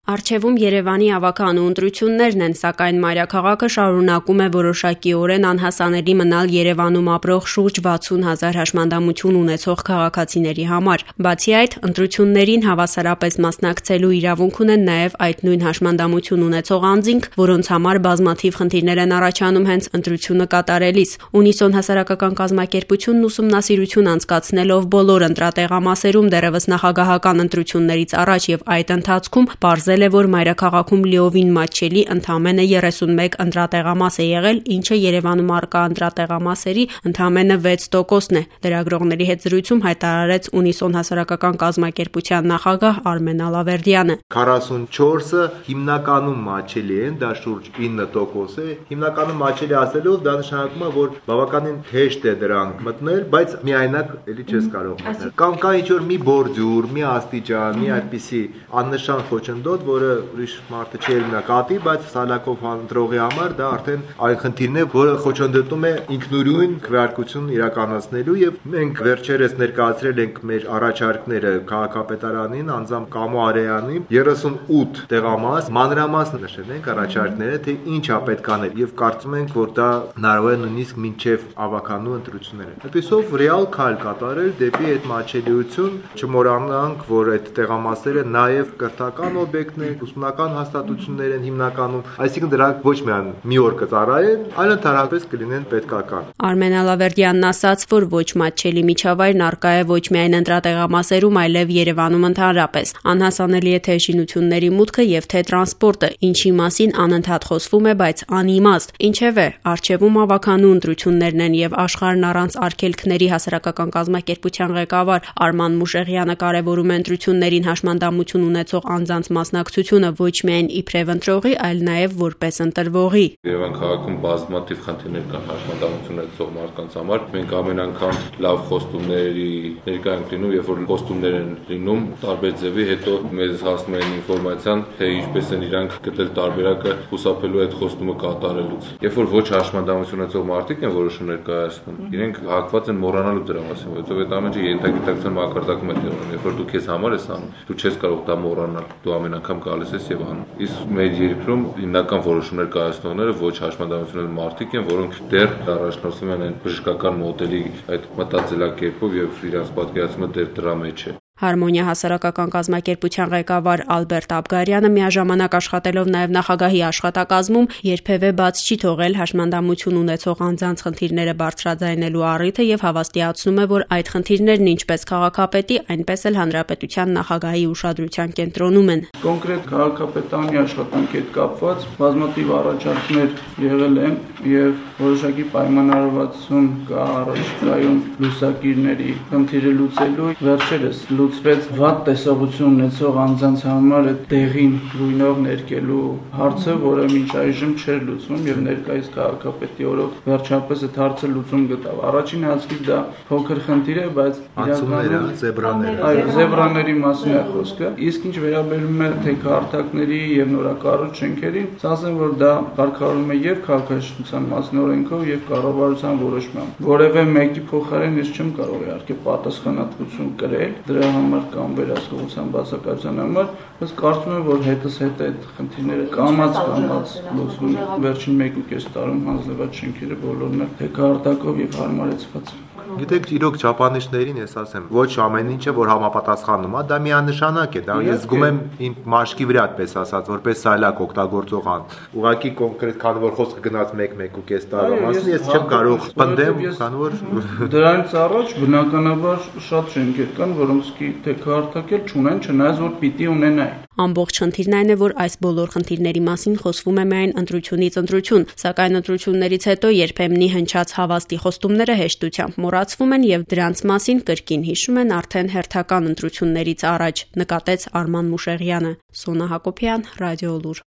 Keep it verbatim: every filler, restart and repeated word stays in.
Առջևում Երևանի ավագանու ընտրություններն են, սակայն մայրաքաղաքը շարունակում է որոշակիորեն անհասանելի մնալ Երևանում ապրող շուրջ վաթսուն հազար հաշմանդամություն ունեցող քաղաքացիների համար։ Բացի այդ, ընտրություններին հավասարապես մասնակցելու իրավունք ունեն նաև այդ նույն հաշմանդամություն ունեցող անձինք, որոնց համար բազմաթիվ խնդիրներ են առաջանում հենց ընտրությունը կատարելիս։ Ունիսոն հասարակական կազմակերպությունն ուսումնասիրություն անցկացնելով բոլոր ընտրատեղամասերում դեռևս նախագահական ընտրություններից առաջ եւ այդ ընթացքում պարզել է, որ մայրաքաղաքում լիովին մատչելի ընդամենը երեսունմեկ ընտրատեղամաս է եղել, ինչը Երևանում առկա ընտրատեղամասերի ընդամենը վեց տոկոսն է։ Լրագրողների հետ զրույցում հայտարարեց Ունիսոն հասարակական կազմակերպության նախագահ Արմեն Ալավերդյանը։ քառասունչորսը հիմնականում մատչելի են, դա շուրջ ինը տոկոս է։ Հիմնականում մատչելի ասելով դա նշանակում է, որ բավականին հեշտ է դրանք մտնել, բայց միայնակ էլի չես կարող մտնել։ Կամ կա ինչ-որ մի բորդյուր, մի աստիճան, մի այդպիսի աննշան խոչընդոտ, որը ուրիշ մարդը չի նկատի, բայց սալակով ընտրողի համար դա արդեն այն խնդիրն է, որը խոչընդոտում է ինքնուրույն քվեարկություն իրականացնելու, եւ մենք վերջերս ներկայացրել ենք մեր առաջարկները քաղաքապետարանին, անձամբ Կամո Արեյանին, երեսունութ տեղամաս, մանրամասն նշել ենք առաջարկները, թե ինչա պետք անել, եւ կարծում ենք, որ դա հնարավոր է նույնիսկ մինչեւ ավականու ընտրությունները։ Այդպիսով ռեալ քայլ կատարել դեպի այդ մատչելիություն, չմոռանանք, որ այդ տեղամասերը նաեւ կրթական օբյեկտներ, ուսումնական հաստատություններ են հիմնականում, այսինքն դրանք ոչ միայն մի օր կծառայեն, այլ ընդհանրապես կլինեն պետքական։ Արմեն Ալավերդյանն ասաց, որ ոչ մատչելի միջավայրն առկա է ոչ միայն ընտրատեղամասերում, այլև Երևանում ընդհանրապես։ Անհասանելի է թե շինությունների մուտքը եւ թե տրանսպորտը, ինչի մասին անընդհատ խոսվում է, բայց անիմաստ։ Ինչևէ, առջևում ավականու ընտրություններն են եւ աշխարհն առանց արգելքների հասարակական կազմակերպության ղեկավար Արման Մուշեղյանը կարևորում է ընտրություններին հաշմանդամություն ունեցող անձանց մասնակցությունը ոչ միայն իբրև ընտրողի, այլ նաև որպես ընտրվողի։ Երևան քաղաքում բազմաթիվ խնդիրներ կան հաշմանդամություն ունեցող մարդկանց համար։ Մենք ամեն անգամ լավ խոստումների ներկա ենք լինում, երբ որ խոստումներ են լինում տարբեր ձևի, հետո մեզ հասնում են ինֆորմացիան, թե ինչպես են իրանք գտել տարբերակը խուսափելու այդ խոստումը կատարելուց։ Երբ որ ոչ հաշմանդամություն ունեցող մարդիկ են որոշումներ կայացնում, իրենք հակված են մոռանալու դրա մասին, որովհետև այդ ամենը ենթագիտակցության մակարդակում է տեղում։ Երբ որ դու քեզ համար ես անում, դու չես կարող դա մոռանալ։ Դու ամեն անգամ գալիս ես եւ անում։ Իսկ մեր երկրում հիմնական որոշումներ կայացնողները ոչ հաշմանդամություն ունեցող մարդիկ են, որոնք դեռ առաջնորդվում են այն բժշկական մոդելի այդ մտածելակերպով եւ իրենց պատկերացումը դեռ դրա մեջ է։ Հարմոնիա հասարակական կազմակերպության ղեկավար Ալբերտ Աբգարյանը միաժամանակ աշխատելով նաև նախագահի աշխատակազմում երբևէ բաց չի թողել հաշմանդամություն ունեցող անձանց խնդիրները բարձրաձայնելու առիթը եւ հավաստիացնում է, որ այդ խնդիրներն ինչպես քաղաքապետի, այնպես էլ հանրապետության նախագահի ուշադրության կենտրոնում են։ Կոնկրետ քաղաքապետարանի աշխատանքի հետ կապված բազմաթիվ առաջարկներ եղել են եւ որոշակի պայմանավորվածություն կա առաջիկայում լուսակիրների խնդիրը լուծելու վերջերս լուծվեց վատ տեսողություն ունեցող անձանց համար այդ տեղին գույնով ներկելու հարցը, որը մինչ այժմ չէր լուծվում եւ ներկայիս քաղաքապետի օրոք վերջապես այդ հարցը լուծում գտավ։ Առաջին հաշվին դա փոքր խնդիր է, բայց իրականում զեբրաները, այո, զեբրաների մասին է խոսքը։ Իսկ ինչ վերաբերում է թե քարտակների եւ նորակառույց շենքերին, ասեմ, որ դա կարգավորվում է եւ քաղաքաշինության մասին օրենքով եւ կառավարության որոշմամբ։ Որևէ մեկի փոխարեն ես չեմ կարող իհարկե պատասխանատվություն կրել դրա համար կամ վերահսկողության բացակայության համար, բայց կարծում եմ, որ հետս հետ այդ խնդիրները կամաց կամաց լուծվում են։ Վերջին մեկ ու կես տարում հանձնված շենքերը բոլորն էլ թե քարտակով եւ հարմարեցված են։ Գիտեք, իրոք ճապանիշներին ես ասեմ, ոչ ամեն ինչը որ համապատասխանում է, դա միանշանակ է, դա ես զգում եմ իմ մաշկի վրա այդպես ասած, որպես սայլակ օգտագործող ան։ Ուղղակի կոնկրետ քանի որ խոսքը գնաց մեկ-մեկ ու կես տարվա մասին, ես չեմ կարող պնդեմ, քանի որ դրանից առաջ բնականաբար շատ շենքեր կան, որոնց კი թե քարտակել չունեն, չնայած որ պիտի ունենային։ Ամբողջ խնդիրն այն է, որ այս բոլոր խնդիրների մասին խոսվում է միայն ընտրությունից ընտրություն, սակայն ընտրություններից հետո երբեմնի հնչած հավաստի խոստումները հեշտությամբ մոռացվում են եւ դրանց մասին կրկին հիշում են արդեն հերթական ընտրություններից առաջ, նկատեց Արման Մուշեղյանը։ Սոնա Հակոբյան, Ռադիոլուր։